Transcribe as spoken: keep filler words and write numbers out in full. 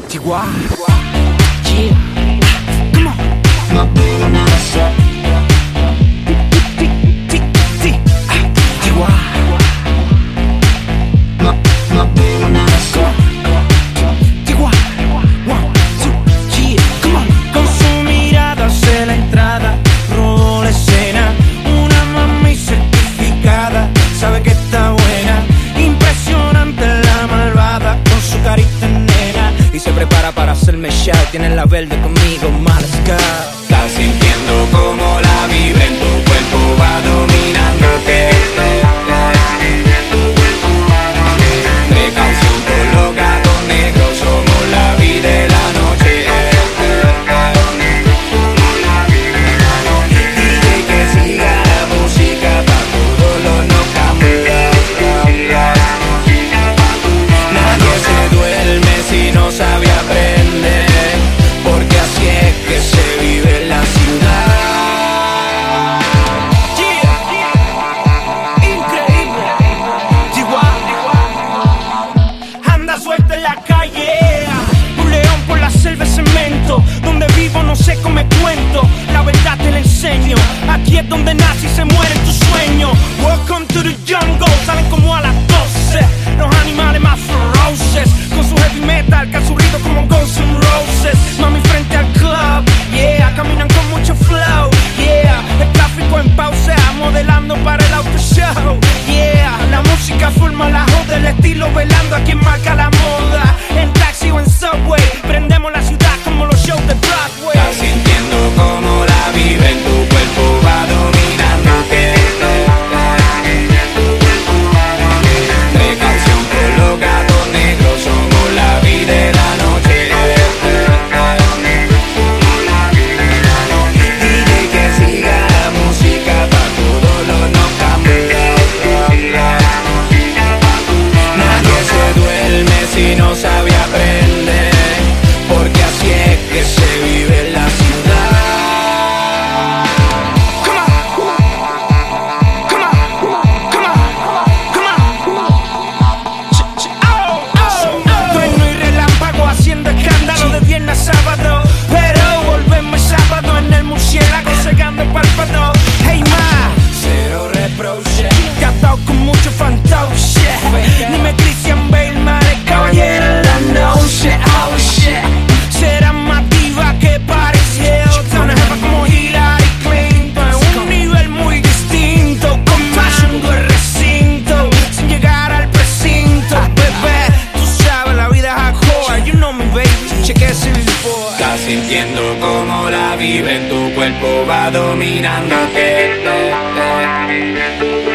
Chihuahua. Yeah. Come on. Para hacerme shout, tienen la verde conmigo, Malaska. Estás sintiendo como la vibra en tu cuerpo va dominándote. Precaución con los gatos negros, somos la vida de la noche. D J que siga la música pa' todos los no cambios. Nadie se duerme si no sabe aprender, porque así es que se vive en la ciudad. Yeah, yeah. Increíble. Chihuahua. Anda suelta en la calle. Un león por la selva de cemento. Donde vivo no sé cómo me cuento. La verdad te la enseño. Aquí es donde nace y se muere tu sueño. Welcome to the jungle. Salen como a las doce. Los animales más feroces. Con su heavy metal que ha subido como Guns N' Roses. Mami frente al club, yeah, caminan con mucho flow, yeah. El tráfico en pausa, modelando para el auto show, yeah. La música forma la joda, el estilo velando a quien marca la moda. En taxi o en subway, prendemos la ciudad como los shows de Broadway. Estás sintiendo como la vibra en tu cuerpo va dominándote. Precaución con los gatos negros, somos la vida de la noche. D J que siga la música pa' todos los no cambios. Nadie se duerme si no sabe aprender, porque así es que se vive en la ciudad. Come on, come on, come on, come on. Ch- ch- oh, oh, oh. Trueno y relámpago haciendo escándalo de viernes a sábado, pero volvemos sábado en el murciélago secando el párpado. Hey ma, Cero reproche. gastado con mucho fantoche. Dime Christian Bale, madre caballero en la noche. Oh shit, será más diva que Paris Hilton. Una jefa como Hillary Clinton, un nivel muy distinto, comando el recinto sin llegar al precinto. Bebé, tú sabes la vida es hardcore. You know me baby, cheque ese billboard. Estás sintiendo como la vibra en tu cuerpo va dominándote.